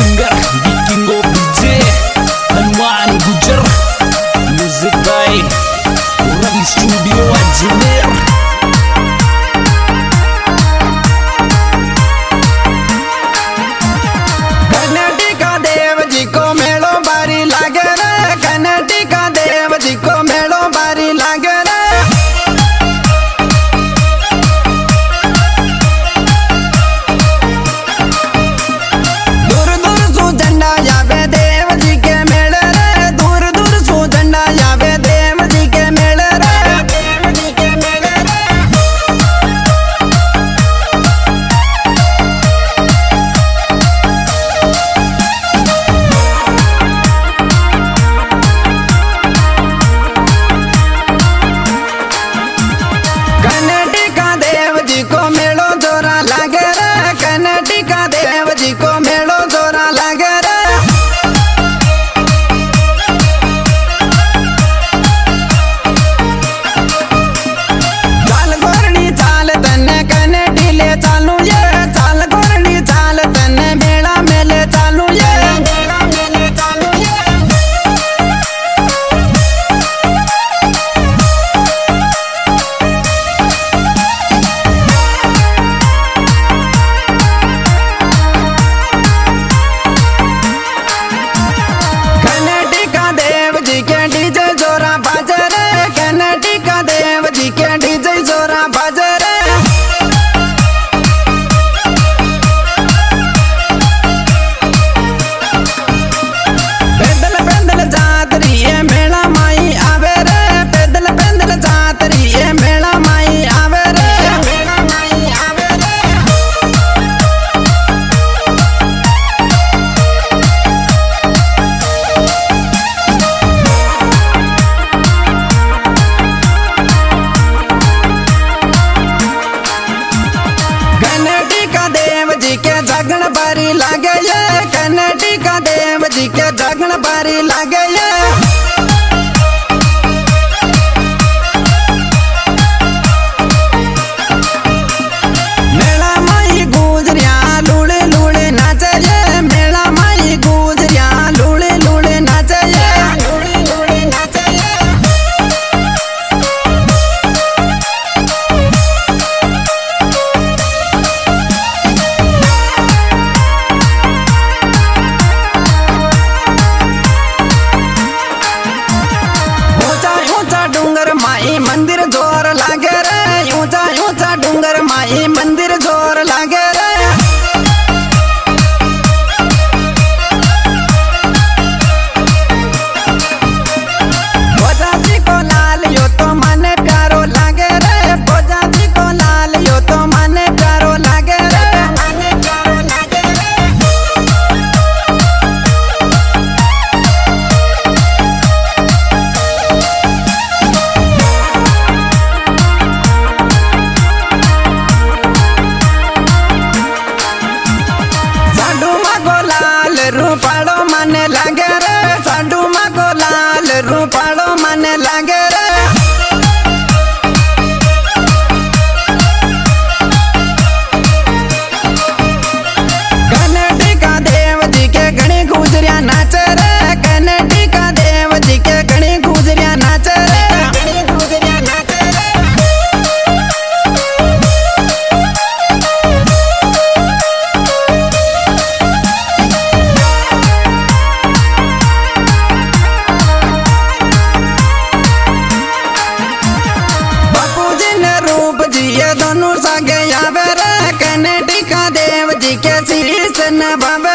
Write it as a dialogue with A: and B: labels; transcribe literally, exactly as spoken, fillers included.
A: Singer bikin kopi J Hanuman Gujar. Music by orang di studio Ajmer.
B: Karnataka Dev ji को मेलो बारी लागे रे, कर्नाटका देव जी को मेलो बारी लागे रे। दूर दूर सु झंडा जावे देव जी के मेले रे, दूर दूर सु झंडा जावे देव जी के मेले रे, देव जी के मेले रे। कर्नाटका देव जी को मेलो जोरा लागे रे, कर्नाटका देव जी को मेलो जोरा लागे रे। चाल गोरनी चाल तन्ने कनेटी ले चालू ये, चाल गोरनी चाल तन्ने मेला मेले चालू ये, मेला मेले चालू ये। कर्नाटका देव जी के डीजे जोरा बाजे रे, कर्नाटका देव जी के डीजे जोरा बाजे रे। पैदल पैदल जातरी ये मेला माई आवे रे, पैदल पैदल जातरी ये मेला माई आवे रे, मेला माई आवे रे। कर्नाटका देव जी के जगन बारी लागे ये, कर्नाटका देव जी के जगन बारी लागे ये। मेला माई गुजरिया लूड़े लूड़े नाचे ये, मेला माई गुजरिया लूड़े लूड़े नाचे ये, लूड़े लूड़े नाचे ये। ऊंचा ऊंचा डूंगर माई मंदिर जोर लागे रे, ऊंचा ऊंचा डूंगर माई मंदिर जोर लागे रे। भोजा जी को लाल यो तो मने प्यारो लागे रे, भोजा जी को लाल यो तो मने प्यारो लागे रे, मने प्यारो लागे रे। साडू मा को लाल रूपाड़ो मने लागे रे, साडू मा को लाल रूपाड़ो मने लागे रे। कर्नाटका देव जी के घणी गुजरिया नाचे रे, कर्नाटका देव जी के घणी गुजरिया नाचे रे, घणी गुजरिया नाचे रे। बापूजी ने रूप जी ये दोनों सागे आवे रे, कर्नाटका देव जी के शीश नभावे